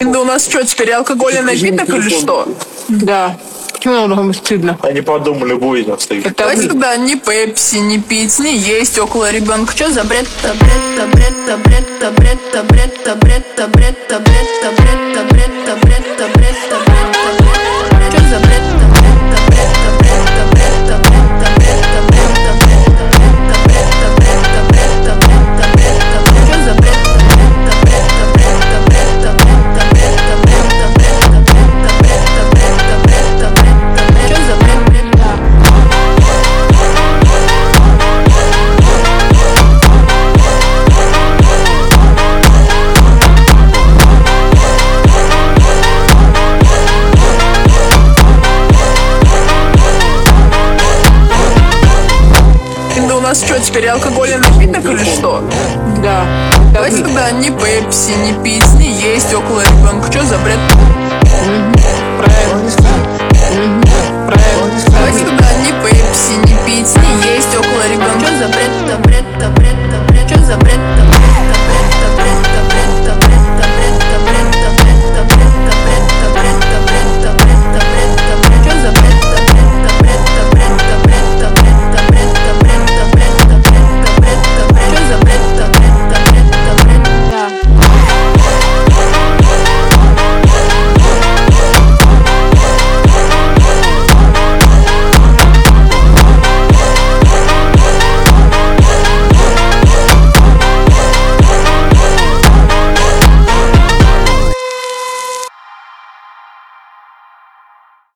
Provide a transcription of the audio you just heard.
Да у нас что, теперь алкогольный напиток или что? Да. Почему нам стыдно? Они подумали, будет на встречу. Давайте тогда ни пепси, ни пить, ни есть около ребенка. Что за бред? Бред, бред, бред, бред, бред, бред, бред, бред, бред, бред, бред, бред, бред. Что за бред? Да у нас что, теперь алкогольный напиток или что? Да. Давайте тогда ни пепси, ни пить, ни есть около ребенка. Что за бред?